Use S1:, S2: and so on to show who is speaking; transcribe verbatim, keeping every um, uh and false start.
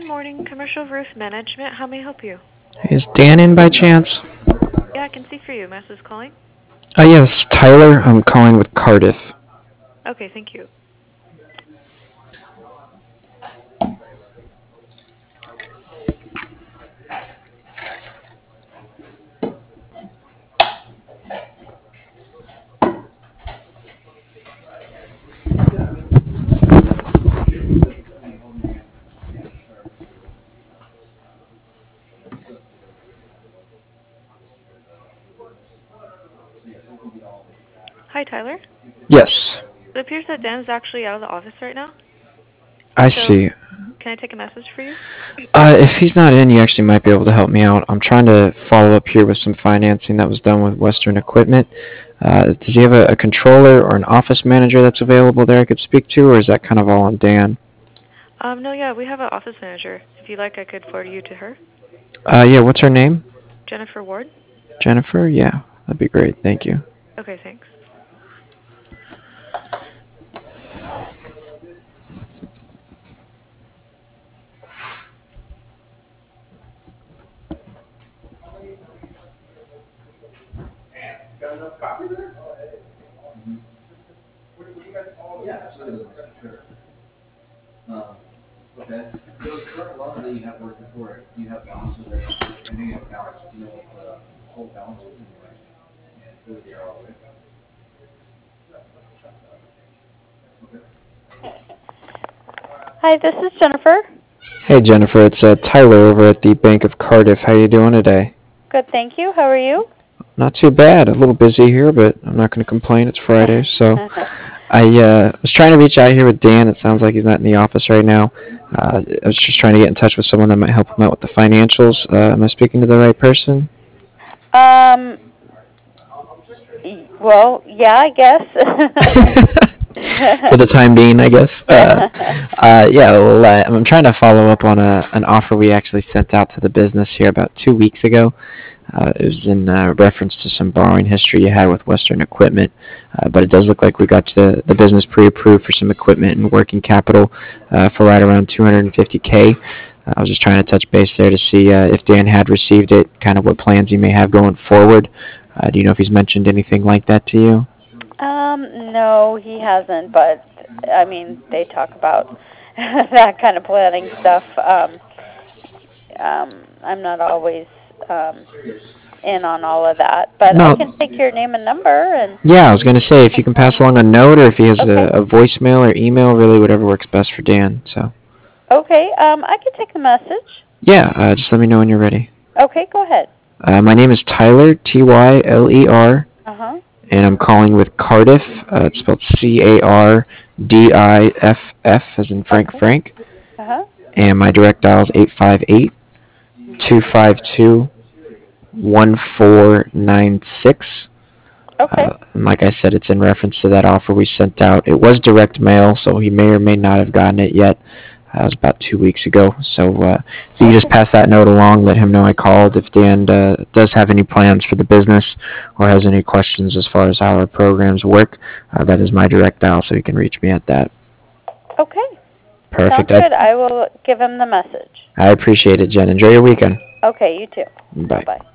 S1: morning, Commercial Roof Management. How may I help you?
S2: Is Dan in by chance?
S1: Yeah, I can see for you. Mass is calling.
S2: Uh, yes, Tyler. I'm calling with Cardiff.
S1: Okay, thank you. Hi, Tyler.
S2: Yes,
S1: It appears that Dan is actually out of the office right now.
S2: I
S1: So,
S2: see.
S1: can I take a message for you?
S2: Uh, if he's not in, you actually might be able to help me out. I'm trying to follow up here with some financing that was done with Western Equipment. Uh, does he have a, a controller or an office manager that's available there I could speak to, or is that kind of all on Dan?
S1: Um, no, yeah, we have an office manager. If you'd like, I could forward you to her.
S2: Uh, yeah, what's her name?
S1: Jennifer Ward.
S2: Jennifer? Yeah, that'd be great. Thank you.
S1: Okay, thanks.
S3: Hi, this is Jennifer.
S2: Hey, Jennifer, it's uh, Tyler over at the Bank of Cardiff. How you doing today?
S3: Good, thank you. How are you?
S2: Not too bad. A little busy here, but I'm not going to complain. It's Friday, so I uh, was trying to reach out here with Dan. It sounds like he's not in the office right now. Uh, I was just trying to get in touch with someone that might help him out with the financials. Uh, am I speaking to the right person?
S3: um, y- well, yeah, I guess.
S2: For the time being, I guess. Uh, uh, yeah, well, uh, I'm trying to follow up on a, an offer we actually sent out to the business here about two weeks ago. Uh, it was in uh, reference to some borrowing history you had with Western Equipment, uh, but it does look like we got the, the business pre-approved for some equipment and working capital uh, for right around two hundred fifty K. Uh, I was just trying to touch base there to see uh, if Dan had received it, kind of what plans he may have going forward. Uh, do you know if he's mentioned anything like that to you?
S3: um, no, he hasn't, but, I mean, they talk about that kind of planning stuff. Um, um, I'm not always um, in on all of that, but I
S2: No.
S3: can take your name and number and...
S2: Yeah, I was going to say, if you can pass along a note or if he has
S3: Okay.
S2: a, a voicemail or email, really whatever works best for Dan. So,
S3: Okay, um, I can take the message.
S2: yeah, uh, just let me know when you're ready.
S3: Okay, go ahead.
S2: Uh, my name is Tyler, T Y L E R,
S3: Uh-huh.
S2: and I'm calling with Cardiff. Uh, it's spelled C A R D I F F, as in Frank
S3: Okay.
S2: Frank.
S3: Uh-huh.
S2: And my direct dial is eight five eight, two five two, one four nine six.
S3: Okay.
S2: Uh, and like I said, it's in reference to that offer we sent out. It was direct mail, so he may or may not have gotten it yet. Uh, it was about two weeks ago. So uh, if you could just pass that note along, let him know I called. If Dan uh, does have any plans for the business or has any questions as far as how our programs work, uh, that is my direct dial, so he can reach me at that.
S3: Okay.
S2: Perfect.
S3: Sounds good.
S2: I,
S3: I will give him the message.
S2: I appreciate it, Jen. Enjoy your weekend.
S3: Okay, you too.
S2: Bye.
S3: Bye-bye.